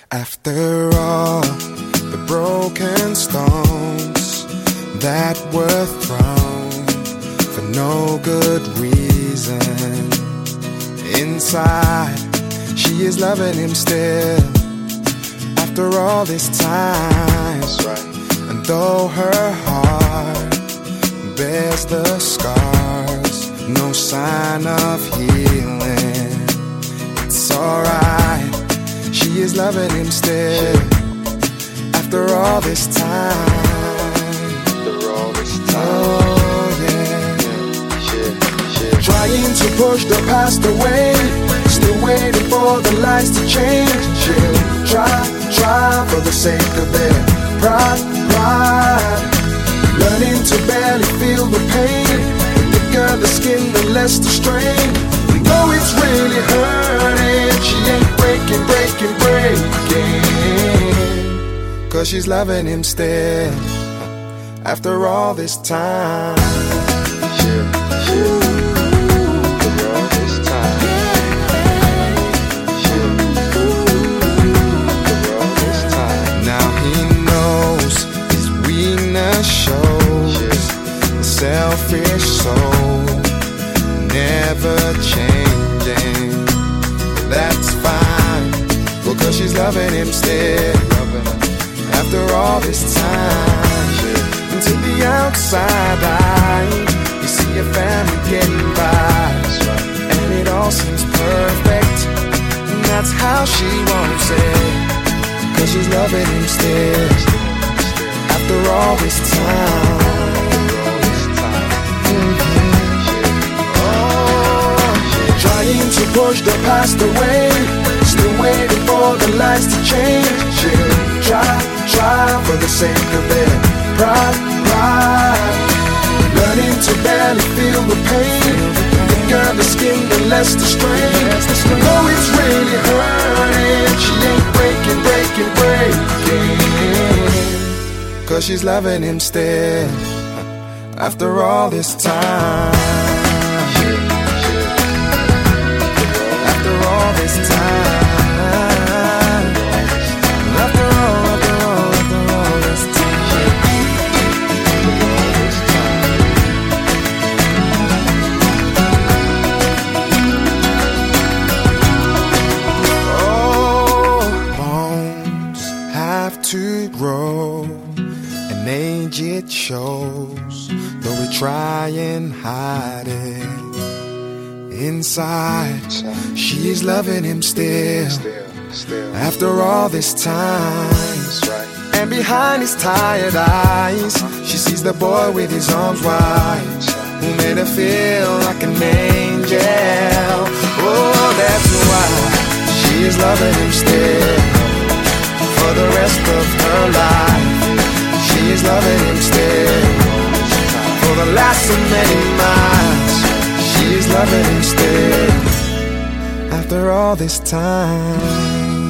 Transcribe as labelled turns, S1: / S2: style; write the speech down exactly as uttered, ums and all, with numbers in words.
S1: After all the broken stones that were thrown for no good reason, inside she is loving him still. After all this time, that's right. And though her heart bears the scars, no sign of healing, it's alright, she is loving him still. After all this time, after all this time, oh yeah, yeah, yeah. Trying to push the past away, still waiting for the lights to change. She'll try, try for the sake of their pride, pride. Learning to barely feel the pain. The thicker the skin, the less the strain. We know it's really hurting. She ain't breaking, breaking, breaking, 'cause she's loving him still. After all this time, yeah, yeah. After all this time, yeah. After all this time. Now he knows his weakness shows, yeah. The selfish soul never changing. That's fine, because she's loving him still. After all this time, yeah. And to the outside eye, you see your family getting by, right. And it all seems perfect, and that's how she wants it, 'cause she's loving him still. After all this time, mm-hmm. Oh, trying to push the past away, still waiting for the lights to change. She'll try, try for the sake of their pride, pride. Learning to barely feel the pain. The thicker the skin, the less the strain. Though it's really hurting, she ain't breaking, breaking, breaking, 'cause she's loving him still. After all this time, after all this time. To grow, and age it shows, though we try and hide it. Inside, she's loving him still. After all this time, and behind his tired eyes, she sees the boy with his arms wide, who made her feel like an angel. Oh, that's why she is loving him still. For the rest of her life, she is loving him still. For the last so many miles, she is loving him still. After all this time.